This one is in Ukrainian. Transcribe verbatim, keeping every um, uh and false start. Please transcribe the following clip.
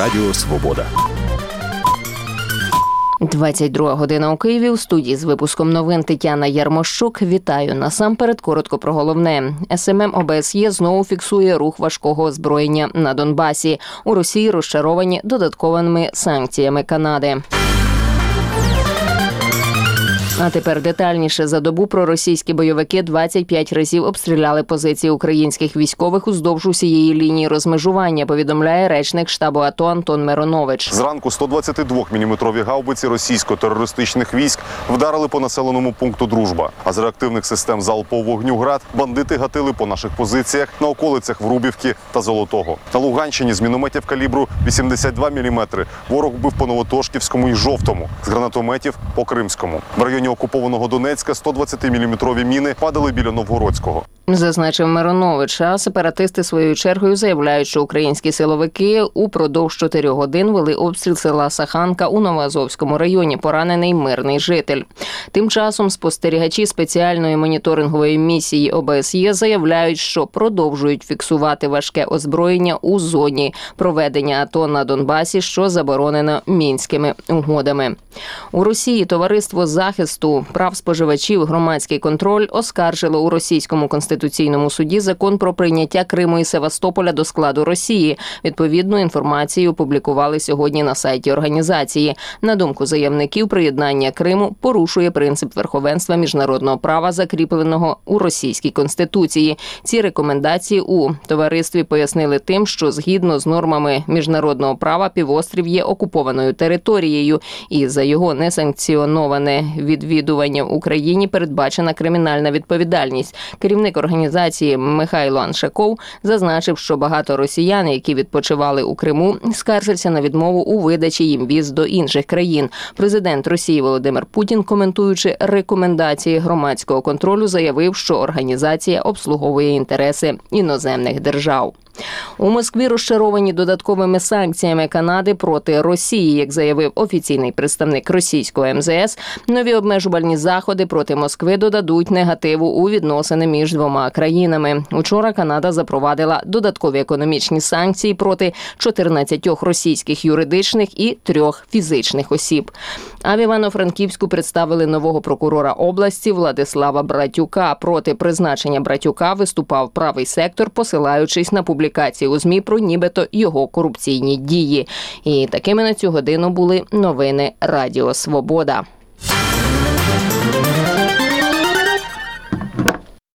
Радіо Свобода. двадцять друга година у Києві. У студії з випуском новин Тетяна Ярмощук. Вітаю. Насамперед коротко про головне. ес ем ем ОБСЄ знову фіксує рух важкого озброєння на Донбасі. У Росії розчаровані додатковими санкціями Канади. А тепер детальніше. За добу проросійські бойовики двадцять п'ять разів обстріляли позиції українських військових уздовж усієї лінії розмежування, повідомляє речник штабу АТО Антон Миронович. Зранку сто двадцятидвоміліметрові гаубиці російсько-терористичних військ вдарили по населеному пункту Дружба. А з реактивних систем залпового вогню «Град» бандити гатили по наших позиціях на околицях Врубівки та Золотого. На Луганщині з мінометів калібру вісімдесят два міліметри ворог бив по Новотошківському і Жовтому, з гранатометів по Кримському. В районі окупованого Донецька сто двадцятиміліметрові міни падали біля Новгородського. Зазначив Миронович, а сепаратисти своєю чергою заявляють, що українські силовики упродовж чотирьох годин вели обстріл села Саханка у Новоазовському районі, поранений мирний житель. Тим часом спостерігачі спеціальної моніторингової місії ОБСЄ заявляють, що продовжують фіксувати важке озброєння у зоні проведення АТО на Донбасі, що заборонено Мінськими угодами. У Росії товариство захисту прав споживачів «Громадський контроль» оскаржило у російському конституційному суді закон про прийняття Криму і Севастополя до складу Росії. Відповідну інформацію опублікували сьогодні на сайті організації. На думку заявників, приєднання Криму порушує принцип верховенства міжнародного права, закріпленого у російській конституції. Ці рекомендації у товаристві пояснили тим, що згідно з нормами міжнародного права півострів є окупованою територією, і за його несанкціоноване відвідування в Україні передбачена кримінальна відповідальність. Керівник організації Михайло Аншаков зазначив, що багато росіян, які відпочивали у Криму, скаржаться на відмову у видачі їм віз до інших країн. Президент Росії Володимир Путін, коментуючи рекомендації громадського контролю, заявив, що організація обслуговує інтереси іноземних держав. У Москві розчаровані додатковими санкціями Канади проти Росії. Як заявив офіційний представник російського ем зе ес, нові обмежувальні заходи проти Москви додадуть негативу у відносини між двома країнами. Учора Канада запровадила додаткові економічні санкції проти чотирнадцятьох російських юридичних і трьох фізичних осіб. А в Івано-Франківську представили нового прокурора області Владислава Братюка. Проти призначення Братюка виступав правий сектор, посилаючись на публікації у ЗМІ про нібито його корупційні дії. І такими на цю годину були новини Радіо Свобода.